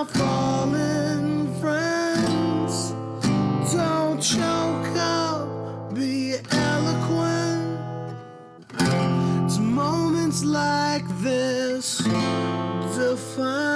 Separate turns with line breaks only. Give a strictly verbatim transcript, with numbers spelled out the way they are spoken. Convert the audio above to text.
fallen friends. Don't choke up, be eloquent. It's moments like this define